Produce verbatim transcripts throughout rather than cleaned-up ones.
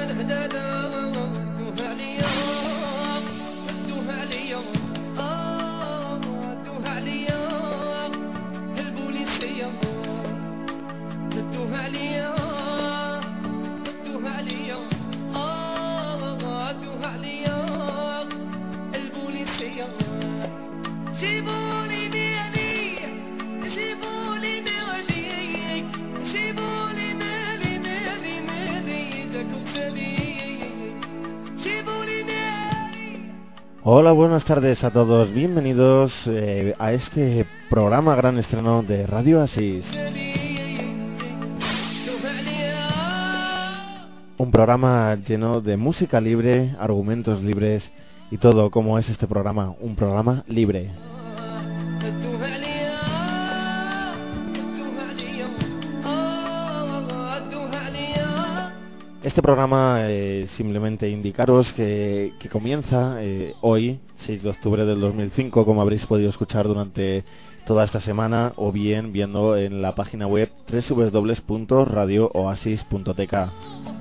Hola, buenas tardes a todos, bienvenidos eh, a este programa gran estreno de Radio Oasis. Un programa lleno de música libre, argumentos libres y todo como es este programa, un programa libre. Este programa eh, simplemente indicaros que, que comienza eh, hoy, seis de octubre del dos mil cinco, como habréis podido escuchar durante toda esta semana, o bien viendo en la página web doble u doble u doble u punto radio oasis punto t k.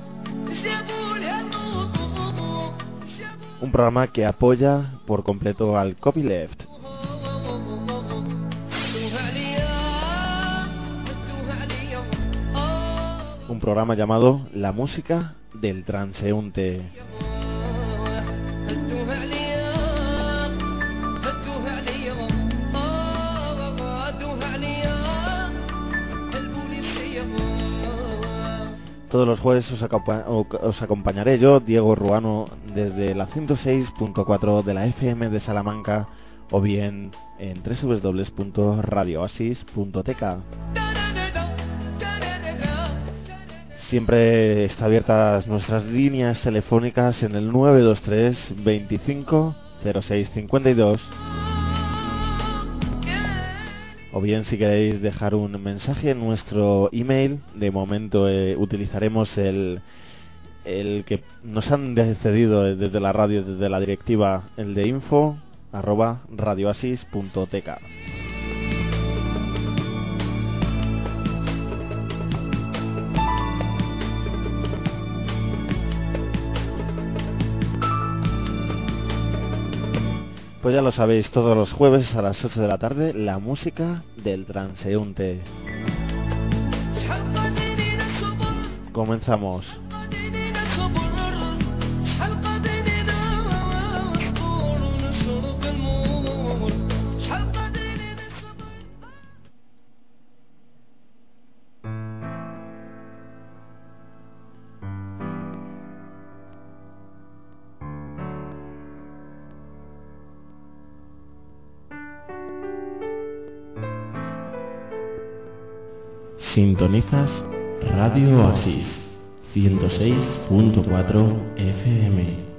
Un programa que apoya por completo al copyleft. Un programa llamado La Música del Transeúnte. Todos los jueves os, acompa- os acompañaré yo, Diego Ruano, desde la ciento seis punto cuatro de la F M de Salamanca, o bien en doble u doble u doble u punto radio oasis punto t k. Siempre están abiertas nuestras líneas telefónicas en el nueve dos tres veinticinco cero seis cincuenta y dos. O bien si queréis dejar un mensaje en nuestro email, de momento eh, utilizaremos el, el que nos han cedido desde la radio, desde la directiva, el de info arroba radioasis punto t k. Pues ya lo sabéis, todos los jueves a las ocho de la tarde, la música del transeúnte. Comenzamos. Sintonizas Radio Oasis ciento seis punto cuatro F M.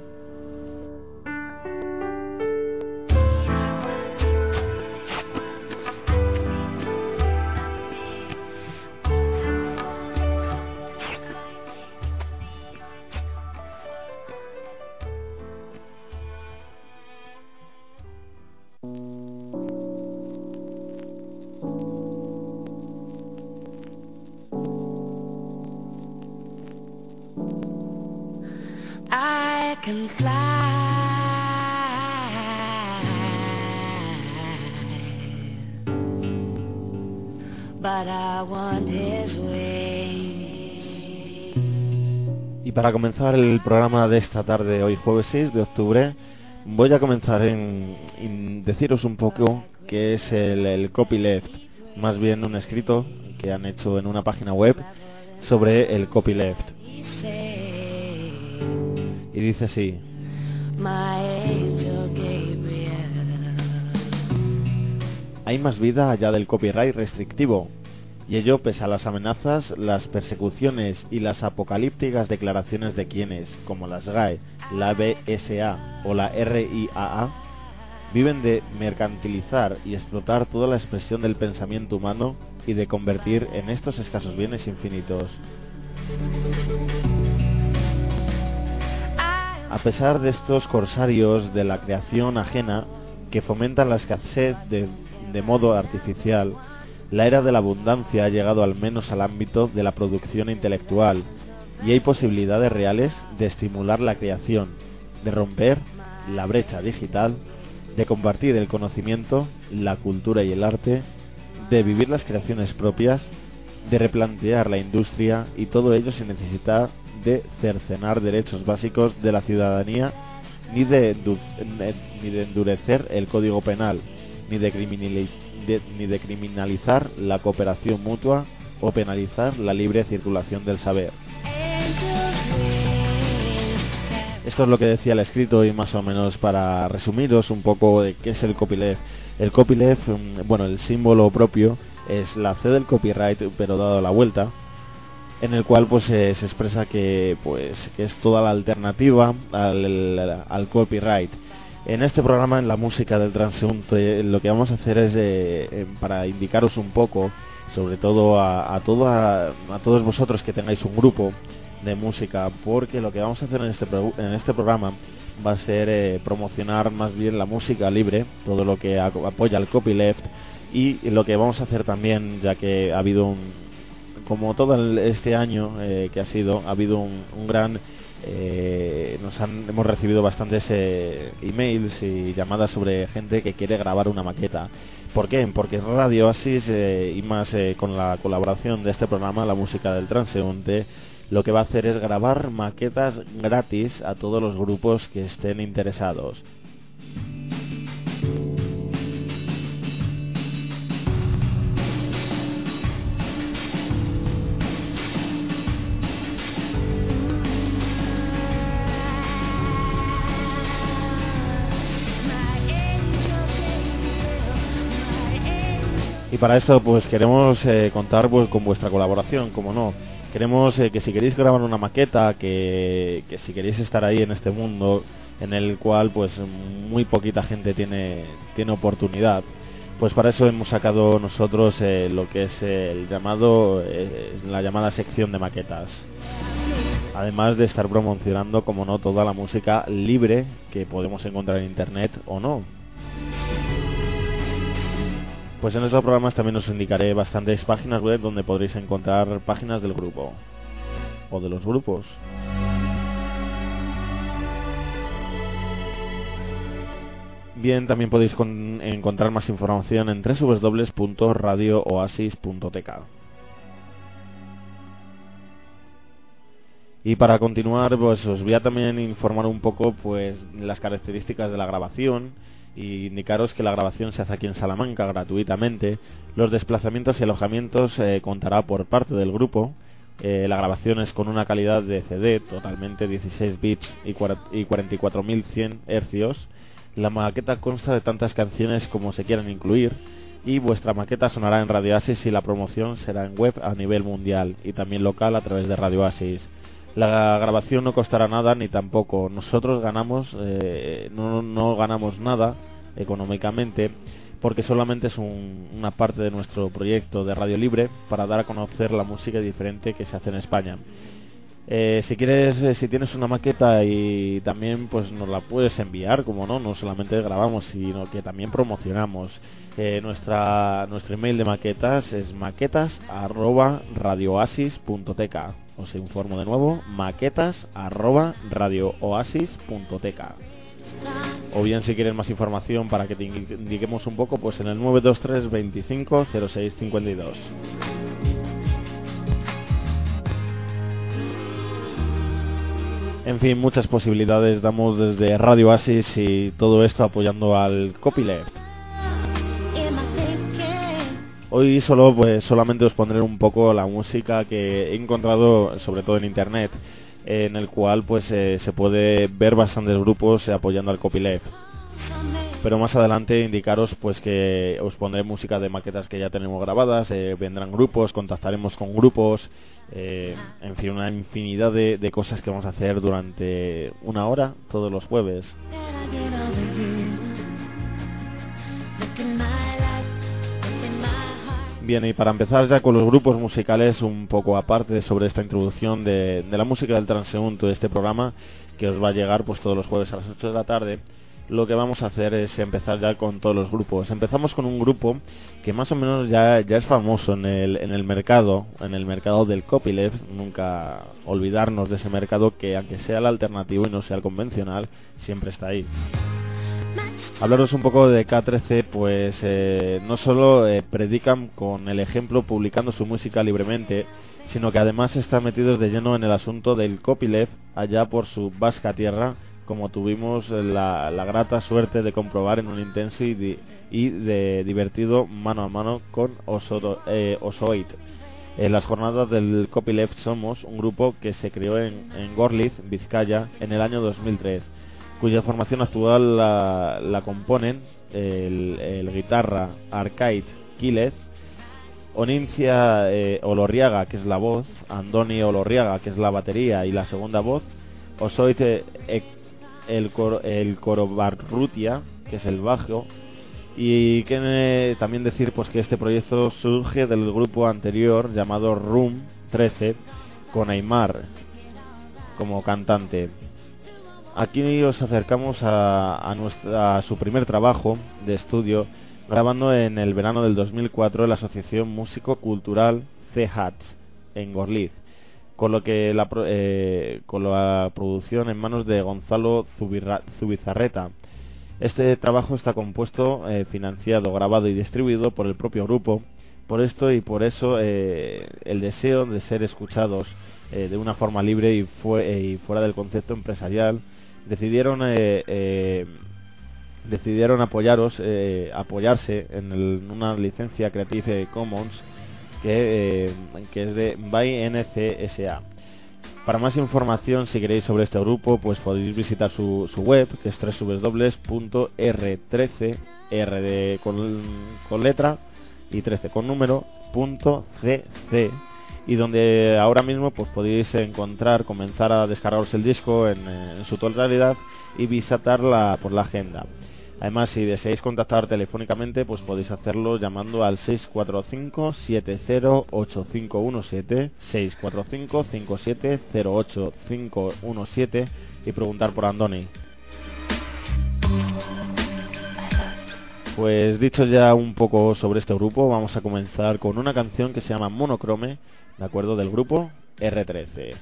Y para comenzar el programa de esta tarde, hoy jueves seis de octubre, voy a comenzar en, en deciros un poco qué es el, el copyleft, más bien un escrito que han hecho en una página web sobre el copyleft. Y dice así: hay más vida allá del copyright restrictivo, y ello pese a las amenazas, las persecuciones y las apocalípticas declaraciones de quienes, como las G A E, la B S A o la R I A A, viven de mercantilizar y explotar toda la expresión del pensamiento humano y de convertir en estos escasos bienes infinitos. A pesar de estos corsarios de la creación ajena que fomentan la escasez de, de modo artificial, la era de la abundancia ha llegado al menos al ámbito de la producción intelectual, y hay posibilidades reales de estimular la creación, de romper la brecha digital, de compartir el conocimiento, la cultura y el arte, de vivir las creaciones propias, de replantear la industria, y todo ello sin necesidad de cercenar derechos básicos de la ciudadanía, ni de, ni de endurecer el código penal, ni de, criminali de, ni de criminalizar la cooperación mutua o penalizar la libre circulación del saber. Esto es lo que decía el escrito, y más o menos para resumiros un poco de qué es el copyleft. El copyleft, bueno, el símbolo propio es la C del copyright, pero dado la vuelta, en el cual pues eh, se expresa que pues que es toda la alternativa al, al copyright. En este programa, en la música del transeúnte, lo que vamos a hacer es eh, eh, para indicaros un poco, sobre todo a, a, todo a, a todos vosotros que tengáis un grupo de música, porque lo que vamos a hacer en este pro, en este programa va a ser eh, promocionar más bien la música libre, todo lo que apoya el copyleft, y lo que vamos a hacer también, ya que ha habido un, como todo el, este año eh, que ha sido, ha habido un, un gran eh, nos han, hemos recibido bastantes eh, emails y llamadas sobre gente que quiere grabar una maqueta. ¿Por qué? Porque Radio Oasis eh, y más eh, con la colaboración de este programa, La Música del Transeúnte, lo que va a hacer es grabar maquetas gratis a todos los grupos que estén interesados. Y para esto pues queremos eh, contar pues, con vuestra colaboración, como no. Queremos eh, que si queréis grabar una maqueta, que, que si queréis estar ahí en este mundo en el cual pues muy poquita gente tiene, tiene oportunidad, pues para eso hemos sacado nosotros eh, lo que es el llamado eh, la llamada sección de maquetas. Además de estar promocionando, como no, toda la música libre que podemos encontrar en internet o no. Pues en estos programas también os indicaré bastantes páginas web donde podréis encontrar páginas del grupo o de los grupos. Bien, también podéis con, encontrar más información en doble u doble u doble u punto radio oasis punto t k. Y para continuar, pues os voy a también informar un poco pues las características de la grabación, y indicaros que la grabación se hace aquí en Salamanca gratuitamente. Los desplazamientos y alojamientos eh, contará por parte del grupo. Eh, la grabación es con una calidad de C D totalmente dieciséis bits y cuarenta y cuatro mil cien hercios. La maqueta consta de tantas canciones como se quieran incluir, y vuestra maqueta sonará en Radio Oasis, y la promoción será en web a nivel mundial y también local a través de Radio Oasis. La grabación no costará nada, ni tampoco nosotros ganamos, eh, no, no ganamos nada económicamente, porque solamente es un, una parte de nuestro proyecto de Radio Libre para dar a conocer la música diferente que se hace en España. Eh, si quieres, eh, si tienes una maqueta y también pues nos la puedes enviar, como no, no solamente grabamos, sino que también promocionamos. Eh, nuestra nuestro email de maquetas es maquetas arroba radioasis punto t k. Os informo de nuevo, maquetas arroba radioasis punto t k. O bien, si quieres más información para que te indiquemos un poco, pues en el nueve dos tres veinticinco cero seis cincuenta y dos. En fin, muchas posibilidades damos desde Radio Oasis, y todo esto apoyando al copyleft. Hoy solo pues solamente os pondré un poco la música que he encontrado, sobre todo en internet, en el cual pues eh, se puede ver bastantes grupos eh, apoyando al copyleft. Pero más adelante indicaros pues que os pondré música de maquetas que ya tenemos grabadas, eh, vendrán grupos, contactaremos con grupos, eh, en fin, una infinidad de, de cosas que vamos a hacer durante una hora todos los jueves. Bien, y para empezar ya con los grupos musicales, un poco aparte sobre esta introducción de, de la música del transeúnte de este programa, que os va a llegar pues todos los jueves a las ocho de la tarde, lo que vamos a hacer es empezar ya con todos los grupos. Empezamos con un grupo que más o menos ya, ya es famoso en el, en el mercado, en el mercado del copyleft. Nunca olvidarnos de ese mercado que, aunque sea el alternativo y no sea el convencional, siempre está ahí. Hablaros un poco de K trece, pues eh, no solo eh, predican con el ejemplo publicando su música libremente, sino que además están metidos de lleno en el asunto del copyleft allá por su vasca tierra, como tuvimos la, la grata suerte de comprobar en un intenso y, di, y de divertido mano a mano con Oso, eh, Osoit. En las jornadas del Copyleft Somos, un grupo que se creó en, en Gorliz, Vizcaya, en el año dos mil tres, cuya formación actual la, la componen el, el guitarra Arcade Quílez, Onincia eh, Olorriaga, que es la voz, Andoni Olorriaga, que es la batería y la segunda voz, Osoit eh, el, cor, el Corobarrutia, que es el bajo, y que eh, también decir pues que este proyecto surge del grupo anterior llamado Room trece, con Aymar como cantante. Aquí os acercamos a, a, nuestra, a su primer trabajo de estudio, grabando en el verano del dos mil cuatro en la Asociación Músico Cultural C H A T en Gorliz, con lo que la, eh, con la producción en manos de Gonzalo Zubirra, Zubizarreta. Este trabajo está compuesto, eh, financiado, grabado y distribuido por el propio grupo. Por esto y por eso eh, el deseo de ser escuchados eh, de una forma libre y, fue, eh, y fuera del concepto empresarial, decidieron eh, eh, decidieron apoyaros eh, apoyarse en, el, en una licencia Creative Commons que, eh, que es de by N C S A. Para más información, si queréis, sobre este grupo, pues podéis visitar su, su web, que es doble u doble u doble u punto r trece, R de con, con letra y trece con número, punto cc, y donde ahora mismo pues podéis encontrar, comenzar a descargaros el disco en, en su totalidad y visitar la, por la agenda. Además, si deseáis contactar telefónicamente, pues podéis hacerlo llamando al seis cuatro cinco, siete cero, ocho cinco uno siete, seis cuatro cinco, cinco siete cero, ocho cinco uno siete y preguntar por Andoni. Pues dicho ya un poco sobre este grupo, vamos a comenzar con una canción que se llama Monochrome, de acuerdo, del grupo R trece.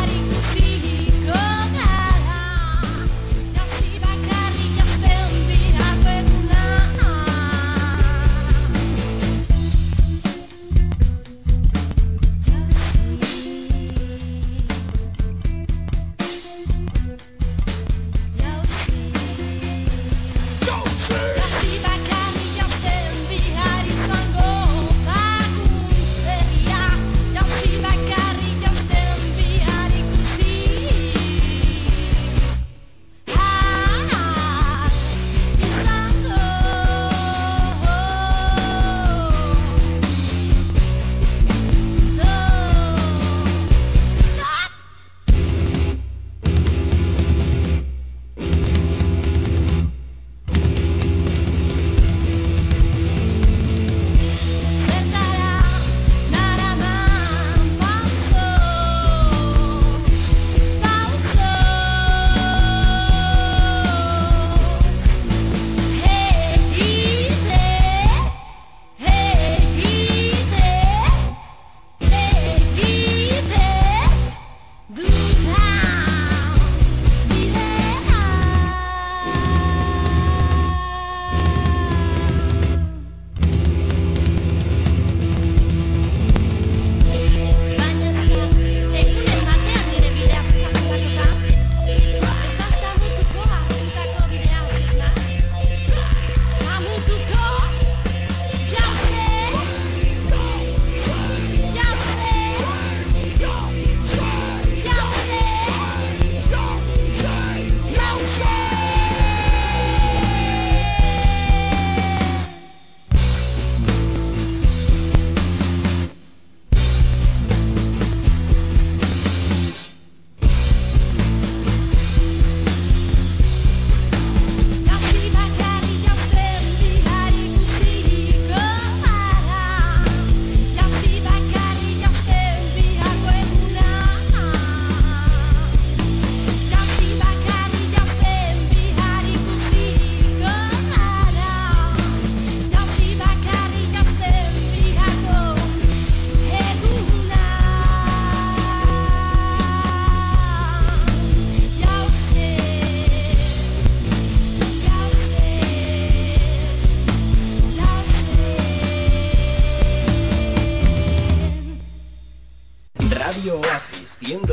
Hari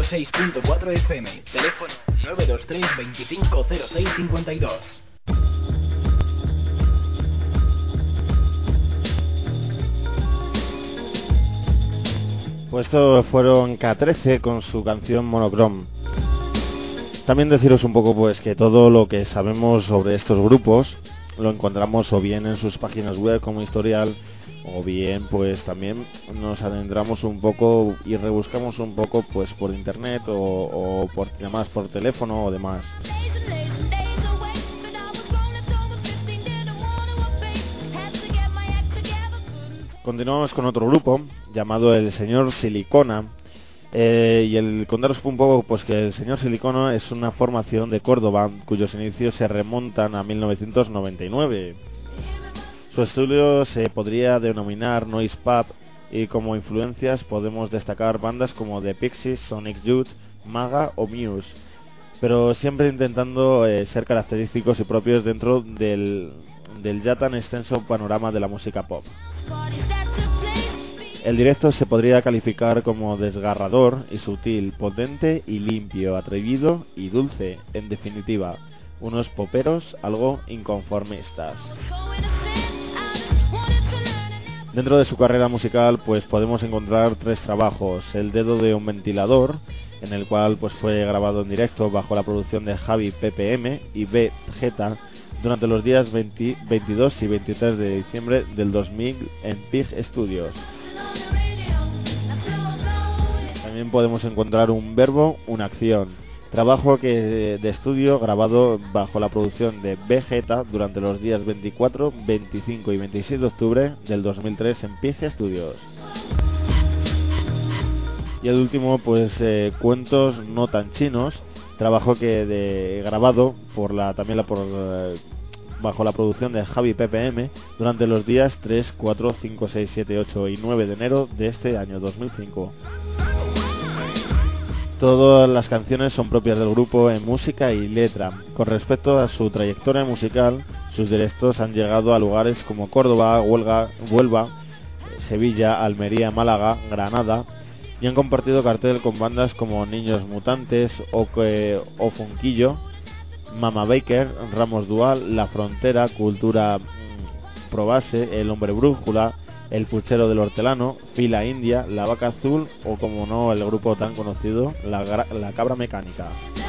seis punto cuatro F M. Teléfono nueve dos tres veinticinco cero seis cincuenta y dos. Pues estos fueron K trece con su canción Monochrome. También deciros un poco pues que todo lo que sabemos sobre estos grupos lo encontramos o bien en sus páginas web como historial, o bien pues también nos adentramos un poco y rebuscamos un poco pues por internet o, o por llamadas por teléfono o demás. Continuamos con otro grupo llamado el Señor Silicona, eh, y el contaros un poco pues que el Señor Silicona es una formación de Córdoba cuyos inicios se remontan a mil novecientos noventa y nueve. Su estilo se podría denominar noise pop y como influencias podemos destacar bandas como The Pixies, Sonic Youth, Maga o Muse, pero siempre intentando eh, ser característicos y propios dentro del, del ya tan extenso panorama de la música pop. El directo se podría calificar como desgarrador y sutil, potente y limpio, atrevido y dulce, en definitiva, unos poperos algo inconformistas. Dentro de su carrera musical pues podemos encontrar tres trabajos: El dedo de un ventilador, en el cual pues fue grabado en directo bajo la producción de Javi P P M y Vegeta durante los días veinte, veintidós y veintitrés de diciembre del dos mil en Pig Studios. También podemos encontrar Un verbo, una acción, trabajo que de estudio grabado bajo la producción de Vegeta durante los días veinticuatro, veinticinco y veintisiete de octubre del dos mil tres en Pig Studios. Y el último pues eh, Cuentos no tan chinos, trabajo que de grabado por la también la por eh, bajo la producción de Javi P P M durante los días tres, cuatro, cinco, seis, siete, ocho y nueve de enero de este año dos mil cinco. Todas las canciones son propias del grupo en música y letra. Con respecto a su trayectoria musical, sus directos han llegado a lugares como Córdoba, Huelva, Huelva, Sevilla, Almería, Málaga, Granada, y han compartido cartel con bandas como Niños Mutantes o, que, o Funquillo, Mama Baker, Ramos Dual, La Frontera, Cultura mmm, Probase, El Hombre Brújula, El Puchero del Hortelano, Fila India, La Vaca Azul o, como no, el grupo tan conocido, La, la Cabra Mecánica.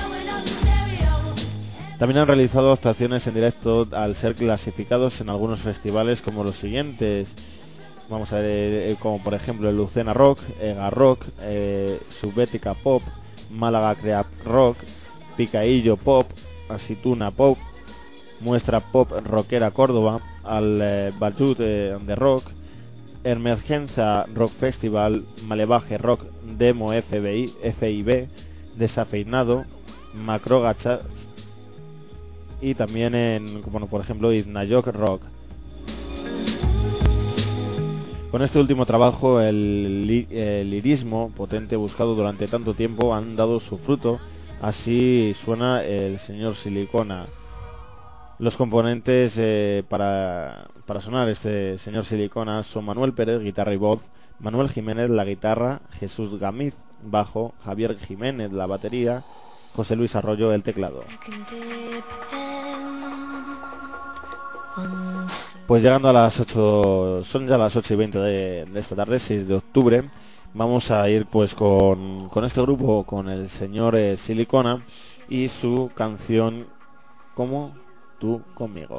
También han realizado actuaciones en directo al ser clasificados en algunos festivales como los siguientes. Vamos a ver, eh, como por ejemplo el Lucena Rock, Ega Rock, eh, Subbética Pop, Málaga Creap Rock, Picaillo Pop, Asituna Pop, Muestra Pop Rockera Córdoba, al eh, Bajut eh, de Rock, Emergencia Rock Festival, Malevaje Rock, Demo F B I, F I B, Desafeinado, Macro Gachas y también en, bueno, por ejemplo, Iznayok Rock. Con este último trabajo, el, li, el lirismo potente buscado durante tanto tiempo han dado su fruto. Así suena el Señor Silicona. Los componentes eh, para, para sonar este Señor Silicona son Manuel Pérez, guitarra y voz, Manuel Jiménez, la guitarra, Jesús Gamiz, bajo, Javier Jiménez, la batería, José Luis Arroyo, el teclado. Pues llegando a las ocho, son ya las ocho y veinte de, de esta tarde, seis de octubre, vamos a ir pues con, con este grupo, con el Señor eh, Silicona y su canción Como tú conmigo.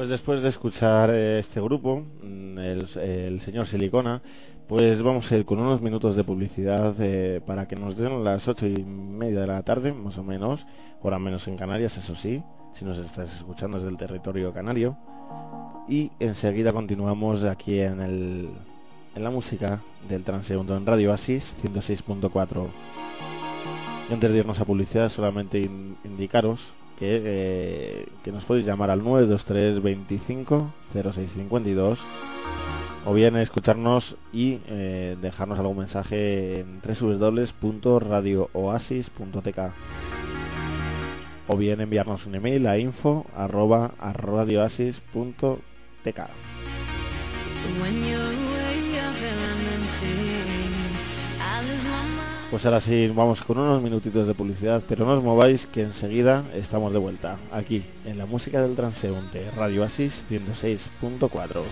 Pues después de escuchar eh, este grupo, el, el señor Silicona, pues vamos a ir con unos minutos de publicidad eh, para que nos den las ocho y media de la tarde, más o menos, hora menos en Canarias, eso sí, si nos estás escuchando desde el territorio canario. Y enseguida continuamos aquí en, el, en la música del transeúnte en Radio Oasis ciento seis punto cuatro. Y antes de irnos a publicidad, solamente in, indicaros que, eh, que nos podéis llamar al nueve dos tres veinticinco cero seis cincuenta y dos o bien escucharnos y eh, dejarnos algún mensaje en doble u doble u doble u punto radio oasis punto t k o bien enviarnos un email a info arroba radioasis punto t k. Pues ahora sí, vamos con unos minutitos de publicidad, pero no os mováis que enseguida estamos de vuelta, aquí, en la música del transeúnte, Radio Oasis ciento seis punto cuatro.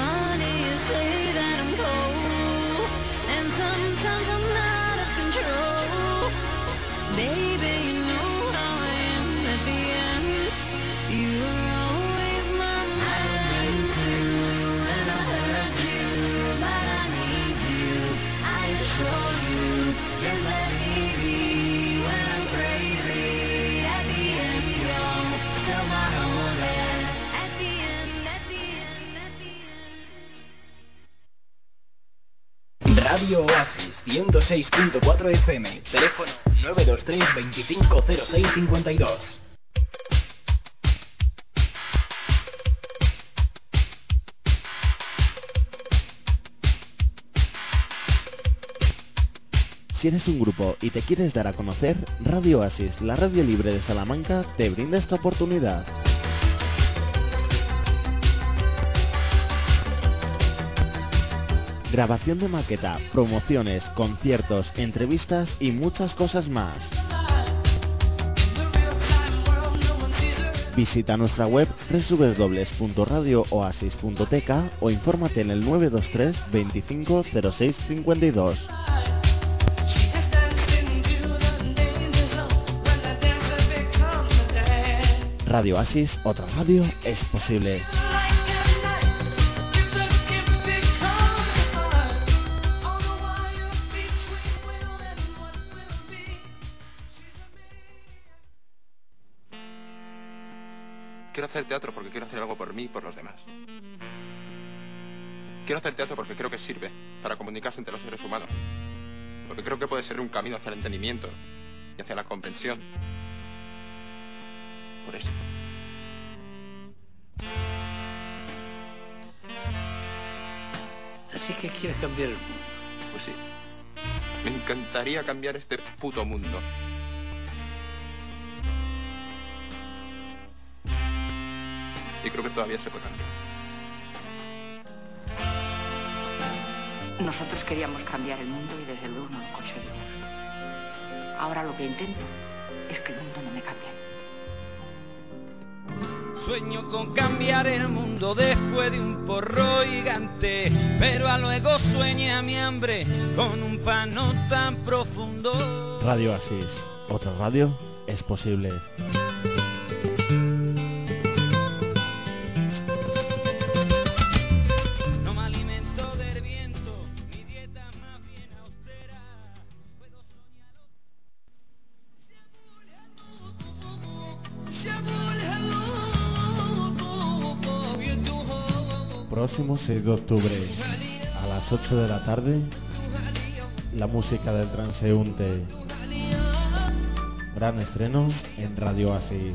Radio Oasis ciento seis punto cuatro F M. Teléfono nueve dos tres veinticinco cero seis cincuenta y dos. Si eres un grupo y te quieres dar a conocer, Radio Oasis, la radio libre de Salamanca, te brinda esta oportunidad. Grabación de maqueta, promociones, conciertos, entrevistas y muchas cosas más. Visita nuestra web doble u doble u doble u punto radio oasis punto t k o infórmate en el nueve dos tres veinticinco cero seis cincuenta y dos. Radio Oasis, otra radio es posible. Quiero hacer teatro porque quiero hacer algo por mí y por los demás. Quiero hacer teatro porque creo que sirve para comunicarse entre los seres humanos. Porque creo que puede ser un camino hacia el entendimiento y hacia la comprensión. Por eso. Así que quieres cambiar el mundo. Pues sí. Me encantaría cambiar este puto mundo. Y creo que todavía se puede cambiar. Nosotros queríamos cambiar el mundo y desde luego no lo conseguimos. Ahora lo que intento es que el mundo no me cambie. Sueño con cambiar el mundo después de un porro gigante, pero a luego sueña mi hambre con un pan no tan profundo. Radio Oasis, otra radio es posible. Próximo seis de octubre a las ocho de la tarde, la música del transeúnte. Gran estreno en Radio Oasis.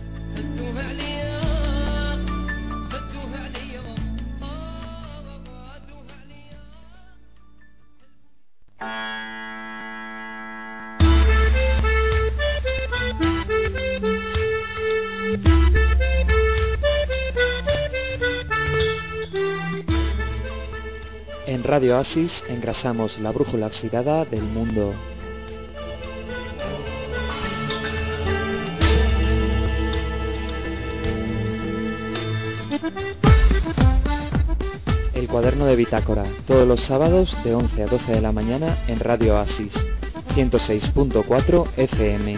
En Radio Oasis engrasamos la brújula oxidada del mundo. El cuaderno de bitácora, todos los sábados de once a doce de la mañana en Radio Oasis, ciento seis punto cuatro F M.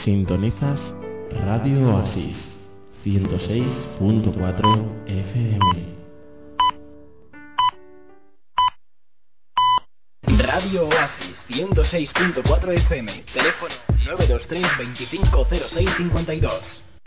Sintonizas Radio Oasis ciento seis punto cuatro F M. Radio Oasis ciento seis punto cuatro F M. Teléfono nueve dos tres veinticinco cero seis cincuenta y dos.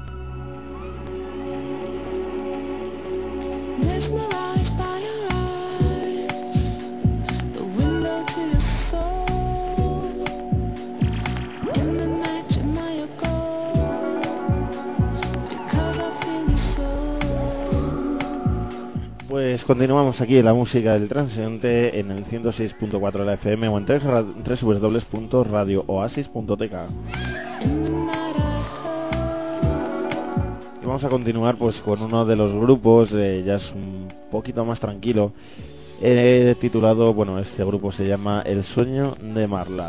Pues continuamos aquí en la música del transeúnte en el ciento seis punto cuatro de la F M o en doble u doble u doble u punto radio oasis punto t k. Y vamos a continuar pues con uno de los grupos, eh, ya es un poquito más tranquilo, eh, titulado, bueno, este grupo se llama El Sueño de Marla.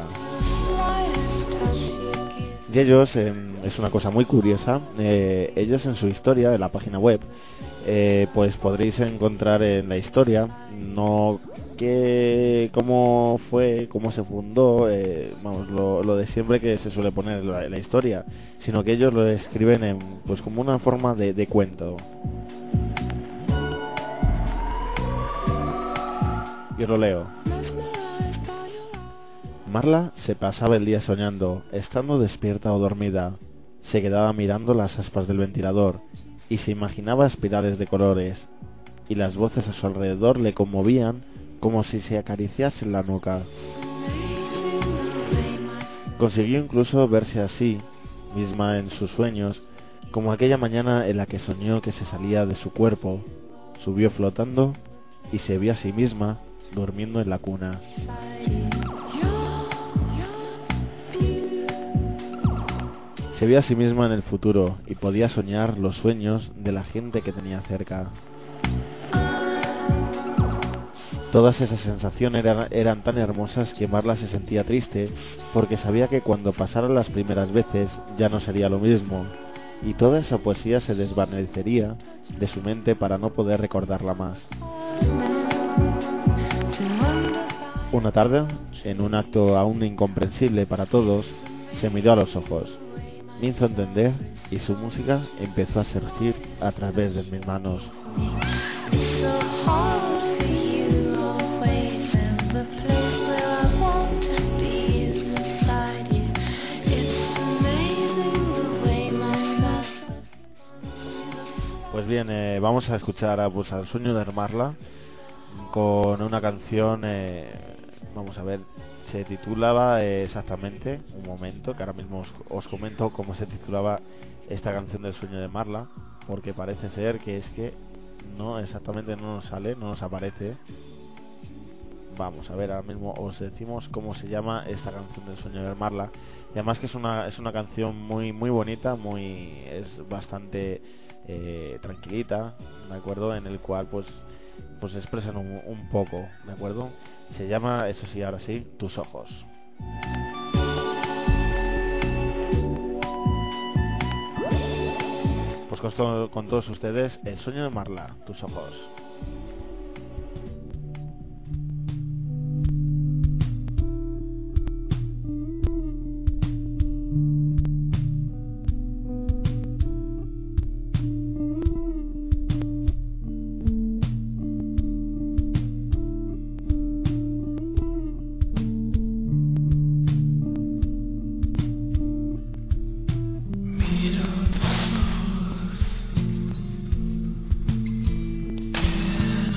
Y ellos, eh, es una cosa muy curiosa, eh, ellos en su historia, en la página web, Eh, pues podréis encontrar en la historia no que cómo fue, cómo se fundó, eh, vamos, lo, lo de siempre que se suele poner en la, la historia, sino que ellos lo escriben en, pues como una forma de, de cuento. Y os lo leo. Marla se pasaba el día soñando, estando despierta o dormida. Se quedaba mirando las aspas del ventilador y se imaginaba espirales de colores, y las voces a su alrededor le conmovían como si se acariciasen la nuca. Consiguió incluso verse así misma en sus sueños, como aquella mañana en la que soñó que se salía de su cuerpo, subió flotando y se vio a sí misma durmiendo en la cuna. Se vio a sí misma en el futuro y podía soñar los sueños de la gente que tenía cerca. Todas esas sensaciones eran, eran tan hermosas que Marla se sentía triste porque sabía que cuando pasaran las primeras veces ya no sería lo mismo, y toda esa poesía se desvanecería de su mente para no poder recordarla más. Una tarde, en un acto aún incomprensible para todos, se miró a los ojos. Me hizo entender y su música empezó a surgir a través de mis manos. Pues bien, eh, vamos a escuchar a, pues, al Sueño de Marla con una canción, eh, vamos a ver, se titulaba eh, exactamente, un momento, que ahora mismo os, os comento cómo se titulaba esta canción del Sueño de Marla, porque parece ser que es que no, exactamente no nos sale, no nos aparece. Vamos a ver, ahora mismo os decimos cómo se llama esta canción del Sueño de Marla, y además que es una, es una canción muy, muy bonita, muy, es bastante eh, tranquilita, ¿de acuerdo? En el cual pues, pues expresan un, un poco, ¿de acuerdo? Se llama, eso sí, ahora sí, Tus Ojos. Pues con, con todos ustedes, El Sueño de Marla, Tus Ojos. Miro tus ojos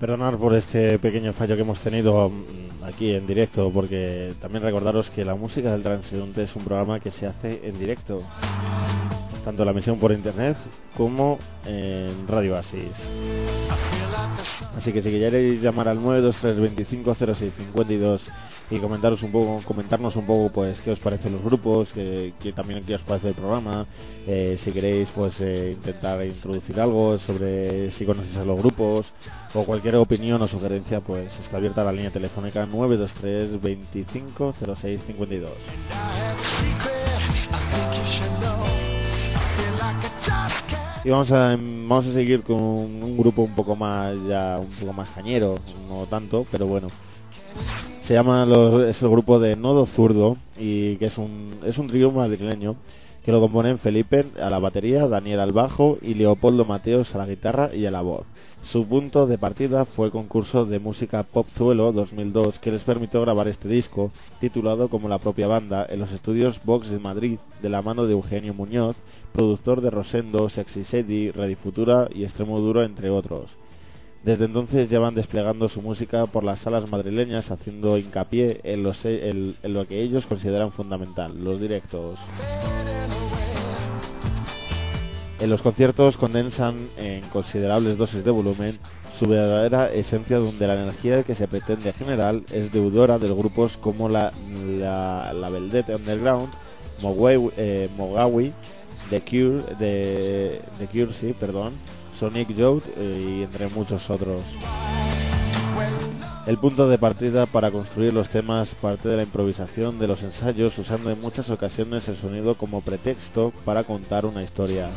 Perdonar por este pequeño fallo que hemos tenido aquí en directo, porque también recordaros que la música del transeúnte es un programa que se hace en directo, tanto la emisión por internet como en Radio Oasis. Así que si queréis llamar al nueve dos tres veinticinco cero seis cincuenta y dos y comentaros un poco, comentarnos un poco pues qué os parecen los grupos, que, que también qué os parece el programa, eh, si queréis pues eh, intentar introducir algo sobre si conocéis a los grupos o cualquier opinión o sugerencia, pues está abierta la línea telefónica nueve dos tres veinticinco cero seis cincuenta y dos. Y vamos a vamos a seguir con un grupo un poco más ya un poco más cañero, no tanto, pero bueno. Se llama los, es el grupo de Nodo Zurdo, y que es un es un trío madrileño que lo componen Felipe a la batería, Daniel al bajo y Leopoldo Mateos a la guitarra y a la voz. Su punto de partida fue el concurso de música Popzuelo dos mil dos, que les permitió grabar este disco, titulado como la propia banda, en los estudios Vox de Madrid, de la mano de Eugenio Muñoz, productor de Rosendo, Sexy Sadie, Radio Futura y Extremo Duro, entre otros. Desde entonces llevan desplegando su música por las salas madrileñas, haciendo hincapié en, los, en, en lo que ellos consideran fundamental, los directos. En los conciertos condensan en considerables dosis de volumen su verdadera esencia, donde la energía que se pretende generar es deudora de grupos como la, la, la Velvet Underground, Mogwai, eh, Mogawi, The Cure, de, The Cure, sí, perdón, Sonic Youth eh, y entre muchos otros. El punto de partida para construir los temas parte de la improvisación de los ensayos, usando en muchas ocasiones el sonido como pretexto para contar una historia.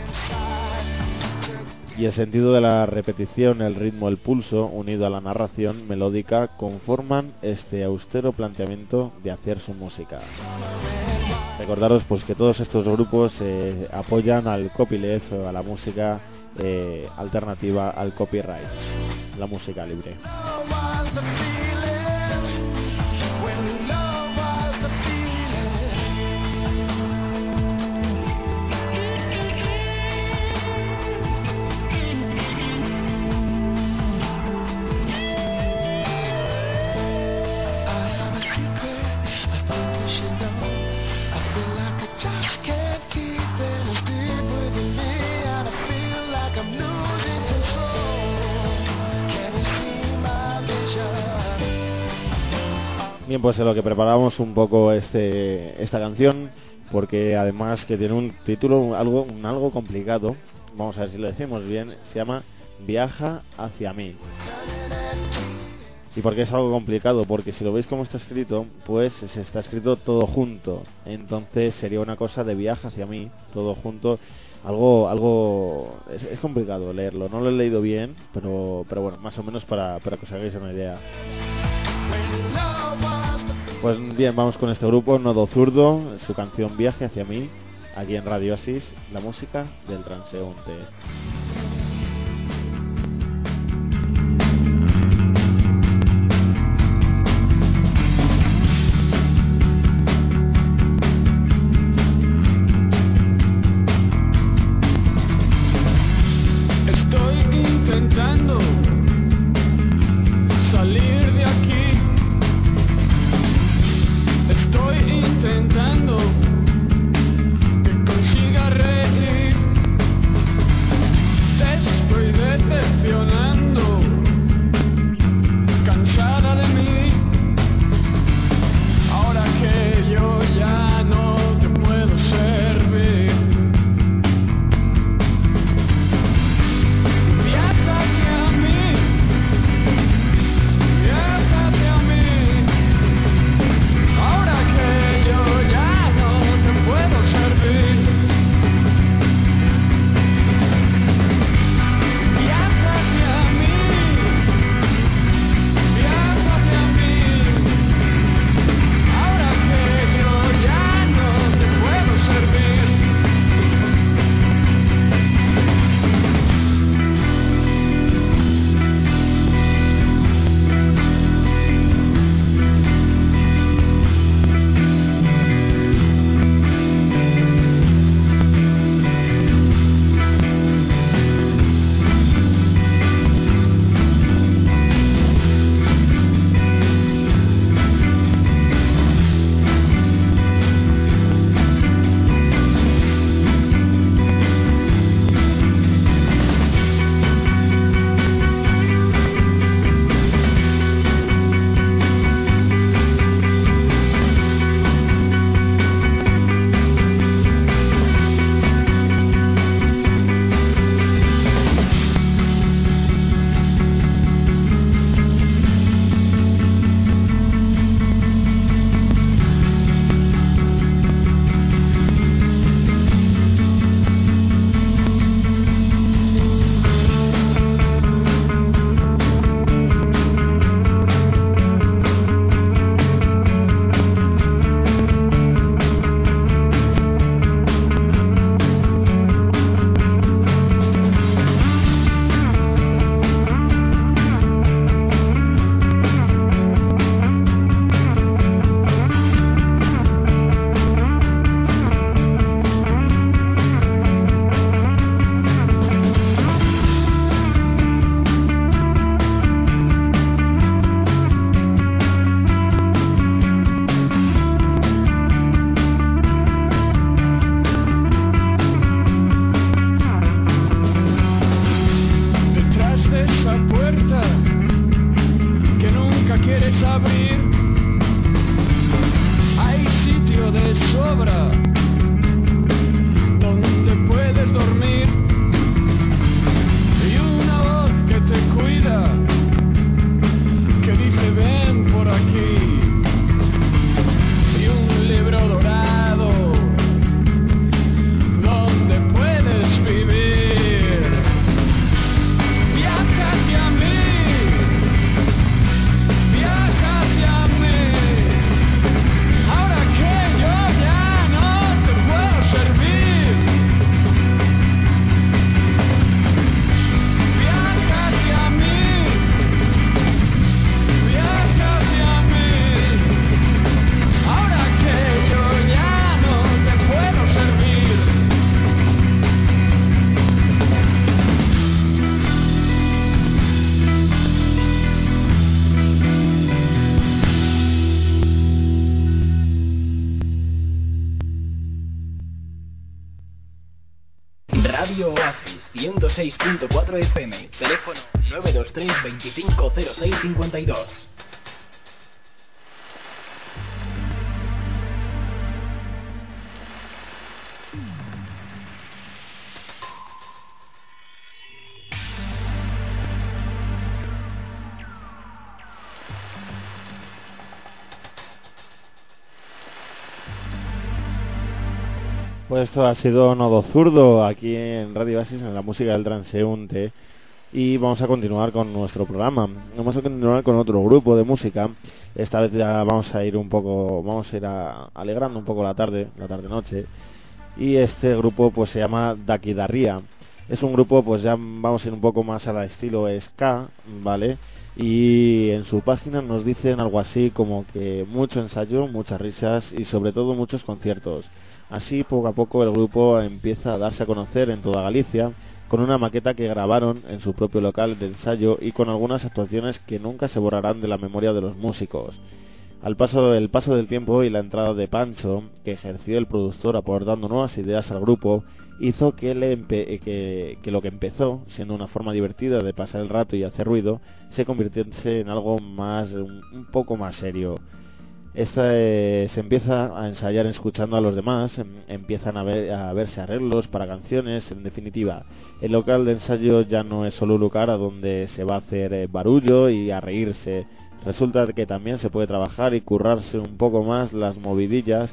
Y el sentido de la repetición, el ritmo, el pulso, unido a la narración melódica, conforman este austero planteamiento de hacer su música. Recordaros pues que todos estos grupos eh, apoyan al copyleft, a la música eh, alternativa al copyright, la música libre. Bien, pues en lo que preparamos un poco este esta canción, porque además que tiene un título algo un algo complicado, vamos a ver si lo decimos bien, se llama Viaja hacia mí. ¿Y por qué es algo complicado? Porque si lo veis como está escrito, pues se está escrito todo junto, entonces sería una cosa de viaja hacia mí, todo junto, algo algo es, es complicado leerlo, no lo he leído bien, pero pero bueno, más o menos para, para que os hagáis una idea. Pues bien, vamos con este grupo, Nodo Zurdo, su canción Viaje hacia mí, aquí en Radio Oasis, la música del transeúnte. Intentando que consiga reír. sobra, donde puedes dormir y una voz que te cuida, que dice ven por aquí, y un libro dorado donde puedes vivir. Viaja hacia mí, viaja hacia mí, ahora que yo ya no te puedo servir. Viaja hacia mí, viaja hacia mí, ahora que yo ya no te puedo servir. Radio Oasis ciento seis punto cuatro F M. Teléfono nueve dos tres veinticinco cero seis cincuenta y dos. Pues esto ha sido Nodo Zurdo aquí en Radio Oasis, en la música del transeúnte, y vamos a continuar con nuestro programa. Vamos a continuar con otro grupo de música. Esta vez ya vamos a ir un poco, vamos a ir a, alegrando un poco la tarde, la tarde noche, y este grupo pues se llama Dakidarria. Es un grupo, pues ya vamos a ir un poco más al estilo ska, ¿vale? Y en su página nos dicen algo así como que mucho ensayo, muchas risas y sobre todo muchos conciertos. Así, poco a poco, el grupo empieza a darse a conocer en toda Galicia, con una maqueta que grabaron en su propio local de ensayo y con algunas actuaciones que nunca se borrarán de la memoria de los músicos. Al paso, el paso del tiempo y la entrada de Pancho, que ejerció el productor aportando nuevas ideas al grupo, hizo que, le empe que, que lo que empezó, siendo una forma divertida de pasar el rato y hacer ruido, se convirtiese en algo más, un, un poco más serio. Esta, eh, se empieza a ensayar escuchando a los demás, em, empiezan a, ver, a verse arreglos para canciones. En definitiva, el local de ensayo ya no es solo un lugar a donde se va a hacer eh, barullo y a reírse. Resulta que también se puede trabajar y currarse un poco más las movidillas,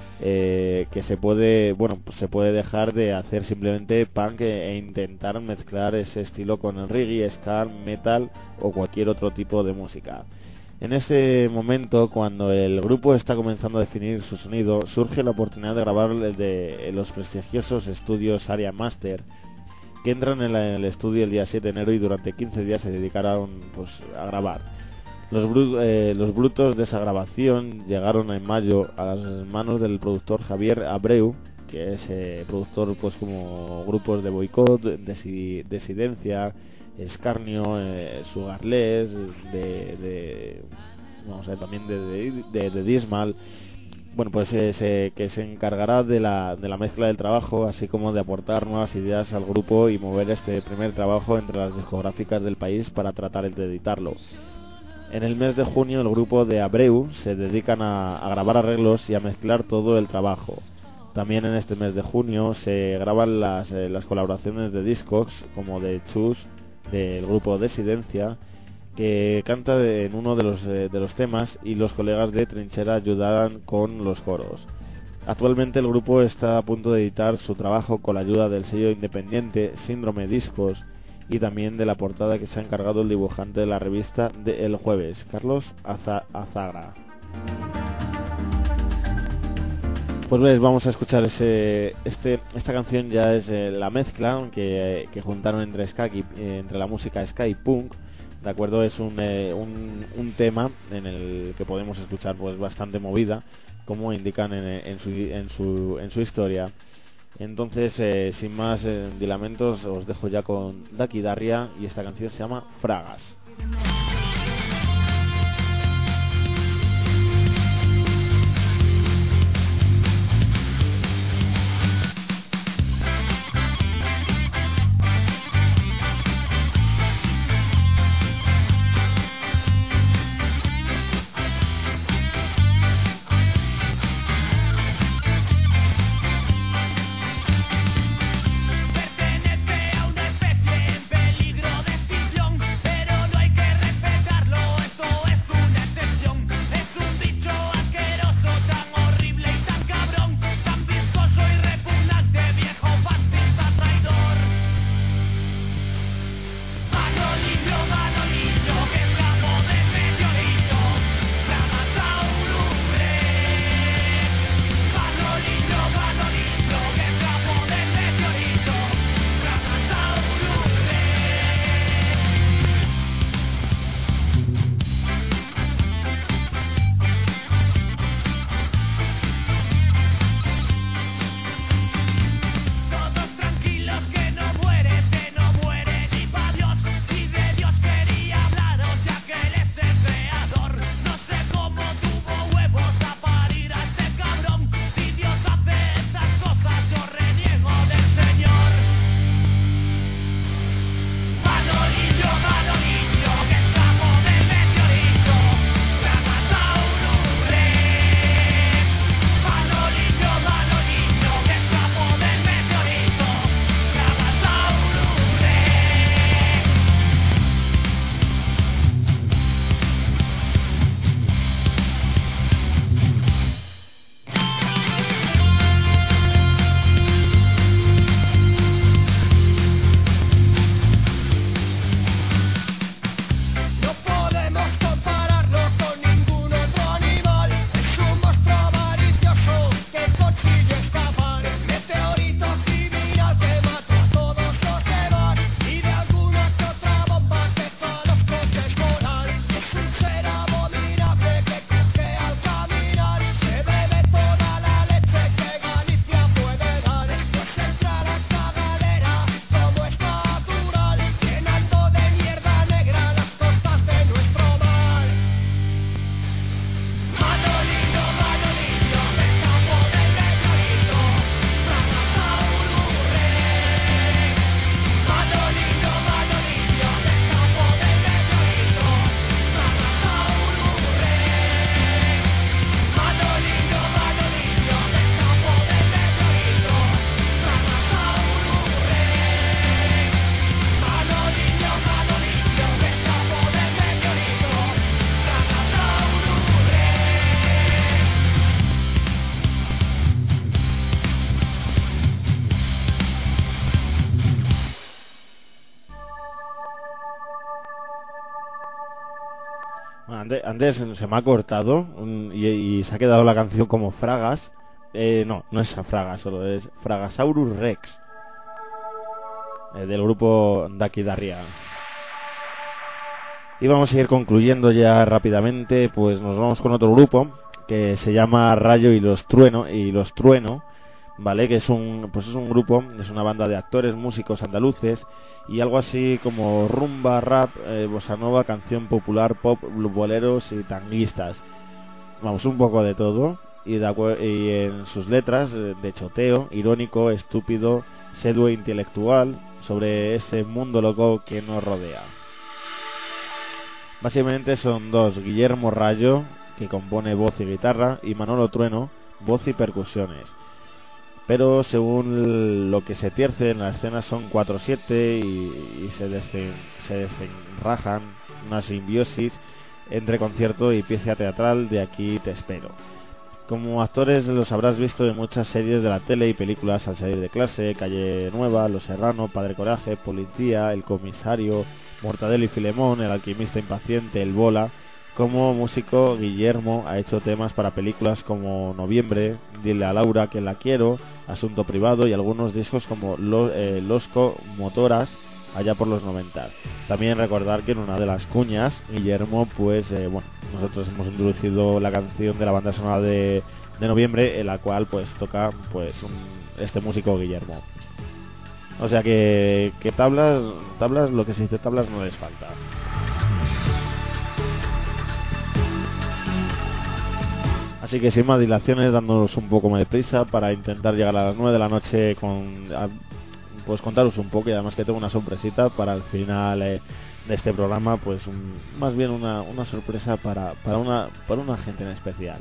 eh, que se puede, bueno, pues se puede dejar de hacer simplemente punk e intentar mezclar ese estilo con el reggae, ska, metal o cualquier otro tipo de música. En este momento, cuando el grupo está comenzando a definir su sonido, surge la oportunidad de grabar de los prestigiosos estudios Aria Master, que entran en, la, en el estudio el día siete de enero y durante quince días se dedicaron pues, a grabar. Los, bru eh, los brutos de esa grabación llegaron en mayo a las manos del productor Javier Abreu, que es eh, productor pues como grupos de Boicot, Desi Desidencia, Escarnio, eh, Sugarless, de, de vamos a ver, también de, de, de, de Dismal. Bueno, pues eh, se, que se encargará de la, de la mezcla del trabajo, así como de aportar nuevas ideas al grupo y mover este primer trabajo entre las discográficas del país para tratar de editarlo. En el mes de junio el grupo de Abreu se dedican a, a grabar arreglos y a mezclar todo el trabajo. También en este mes de junio se graban las, eh, las colaboraciones de Discogs, como de Chus, del grupo Desidencia, que canta de, en uno de los, eh, de los temas, y los colegas de Trinchera ayudarán con los coros. Actualmente el grupo está a punto de editar su trabajo con la ayuda del sello independiente Síndrome Discos y también de la portada que se ha encargado el dibujante de la revista de El Jueves, Carlos Aza Azagra. Pues ves, vamos a escuchar ese, este, esta canción. Ya es eh, la mezcla que, que juntaron entre ska y, eh, entre la música ska y punk, de acuerdo. Es un, eh, un, un tema en el que podemos escuchar pues bastante movida, como indican en, en, su, en, su, en su historia. Entonces, eh, sin más eh, dilamentos, os dejo ya con Dakidarria y esta canción se llama Fragas. antes, antes se me ha cortado un, y, y se ha quedado la canción como Fragas. Eh, no, no es Fragas, solo es Fragasaurus Rex, eh, del grupo Dakidarria. Y vamos a ir concluyendo ya rápidamente, pues nos vamos con otro grupo que se llama Rayo y los Trueno y los Trueno, ¿vale? Que es un pues es un grupo, es una banda de actores, músicos andaluces y algo así como rumba, rap, eh, bossa nova, canción popular, pop, boleros y tanguistas. Vamos, un poco de todo y, de acu- y en sus letras eh, de choteo, irónico, estúpido, seduo intelectual sobre ese mundo loco que nos rodea. Básicamente son dos, Guillermo Rayo, que compone voz y guitarra, y Manolo Trueno, voz y percusiones. Pero según lo que se tierce en la escena son cuatro siete y, y se, desen, se desenrajan una simbiosis entre concierto y pieza teatral de Aquí te espero. Como actores los habrás visto en muchas series de la tele y películas Al salir de clase, Calle Nueva, Los Serrano, Padre Coraje, Policía, El comisario, Mortadelo y Filemón, El alquimista impaciente, El Bola. Como músico, Guillermo ha hecho temas para películas como Noviembre, Dile a Laura que la quiero, Asunto privado y algunos discos como Lo, eh, Losco Motoras, allá por los noventa. También recordar que en una de las cuñas, Guillermo, pues, eh, bueno, nosotros hemos introducido la canción de la banda sonora de, de Noviembre, en la cual, pues, toca, pues, un, este músico Guillermo. O sea que, que tablas, tablas, lo que se dice tablas no les falta. Así que sin más dilaciones, dándonos un poco más de prisa para intentar llegar a las nueve de la noche con, a, pues contaros un poco, y además que tengo una sorpresita para el final eh, de este programa, pues un, más bien una, una sorpresa para, para una para una gente en especial.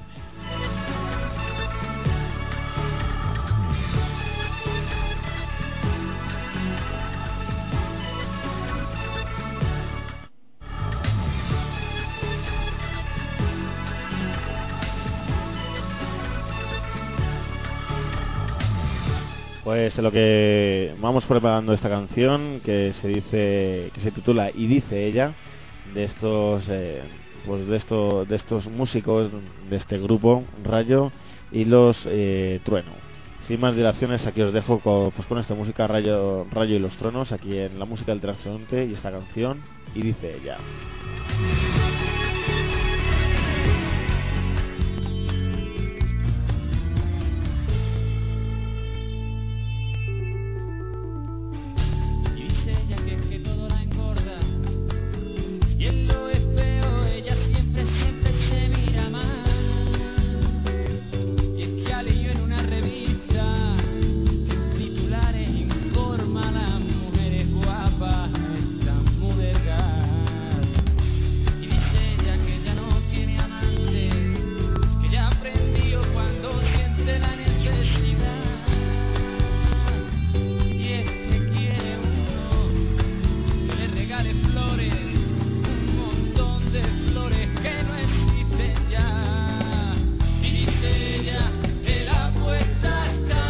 Pues en lo que vamos preparando esta canción que se dice que se titula Y dice ella, de estos eh, pues de estos de estos músicos de este grupo Rayo y los eh, Trueno. Sin más dilaciones, aquí os dejo con, pues con esta música Rayo Rayo y los Truenos, aquí en la música del transeúnte, y esta canción Y dice ella. Ella, el apuesta está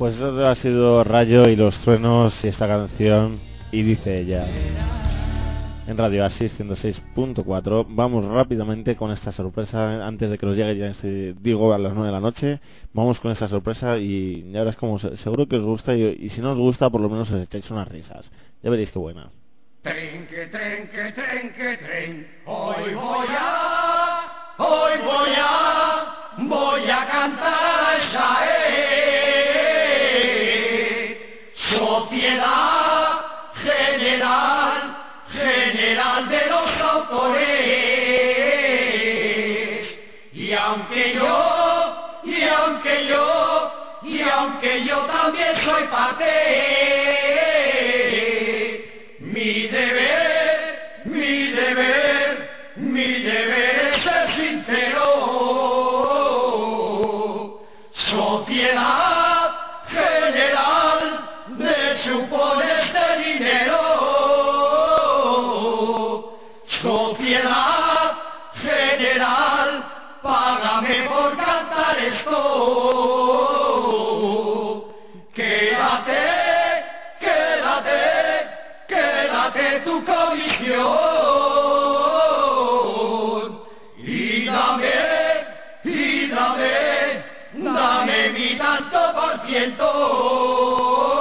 Pues eso ha sido Rayo y los Truenos y esta canción, y dice ella. En Radio Oasis ciento seis punto cuatro. Vamos rápidamente con esta sorpresa antes de que nos llegue, ya si digo, a las nueve de la noche. Vamos con esta sorpresa y ya verás como seguro que os gusta, y, y si no os gusta por lo menos os echáis unas risas. Ya veréis qué buena. Tren, que tren, que tren, que tren. Hoy voy a, hoy voy a, voy a cantar esa eh, Sociedad General, General de los Autores. Y aunque yo, y aunque yo, y aunque yo también soy parte, mi deber, mi deber, mi deber es ser sincero. Sociedad General de chupones de dinero. Sociedad General, págame por cantar esto. Quédate, quédate, quédate tu comisión. Y dame, y dame, dame mi tanto por ciento.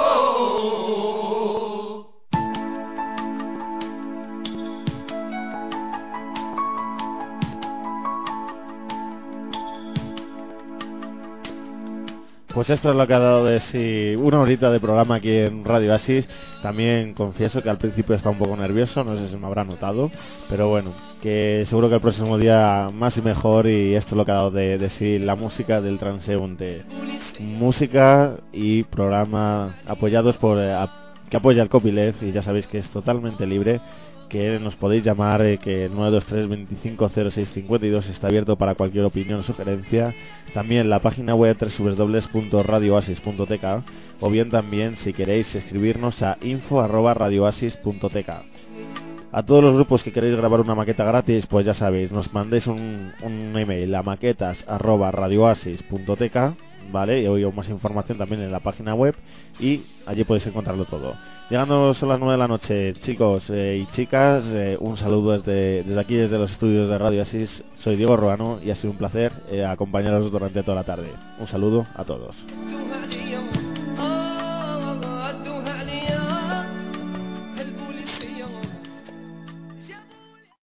Pues esto es lo que ha dado de sí una horita de programa aquí en Radio Oasis. También confieso que al principio estaba un poco nervioso, no sé si me habrá notado, pero bueno, que seguro que el próximo día más y mejor. Y esto es lo que ha dado de, de sí la música del transeúnte. Música y programa apoyados por eh, a, que apoya el copyleft, y ya sabéis que es totalmente libre, que nos podéis llamar, eh, que el nueve dos tres veinticinco cero seis cincuenta y dos está abierto para cualquier opinión o sugerencia. También la página web doble u doble u doble u punto radio oasis punto t k, o bien también si queréis escribirnos a info arroba radio oasis punto t k. A todos los grupos que queréis grabar una maqueta gratis, pues ya sabéis, nos mandéis un, un email a maquetas arroba radio oasis punto t k, ¿vale? Y hoy más información también en la página web, y allí podéis encontrarlo todo. Llegando son las nueve de la noche, chicos eh, y chicas, eh, un saludo desde, desde aquí, desde los estudios de Radio Oasis. Soy Diego Ruano y ha sido un placer eh, acompañaros durante toda la tarde. Un saludo a todos.